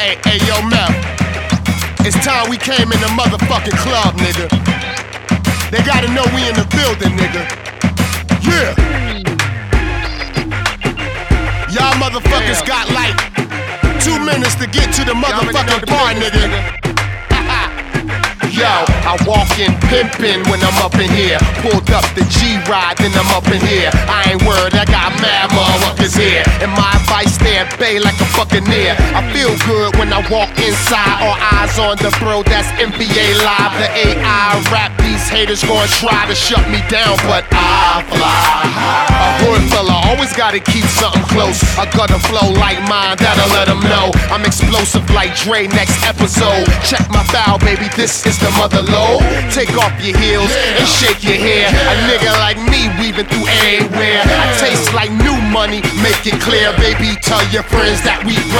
Hey, yo, Mel. It's time we came in the motherfucking club, nigga. They gotta know we in the building, nigga. Yeah. Y'all motherfuckers got like 2 minutes to get to the motherfucking bar, nigga. Yo, I walk in pimpin' when I'm up in here. Pulled up the G-Ride, then I'm up in here. I ain't worried, I got mad motherfuckers here. And my advice, stay at bay like a buccaneer. I feel good when I walk inside. All eyes on the bro, that's NBA Live. The AI rap, these haters gon' try to shut me down, but I fly high. A hood fella always gotta keep something close. I got a flow like mine, that'll let them know I'm explosive like Dre next episode. Check my bow, baby, this is the mother load. Take off your heels and shake your hair. A nigga like me weaving through everywhere. I taste like new money, make it clear, baby. Tell your friends that we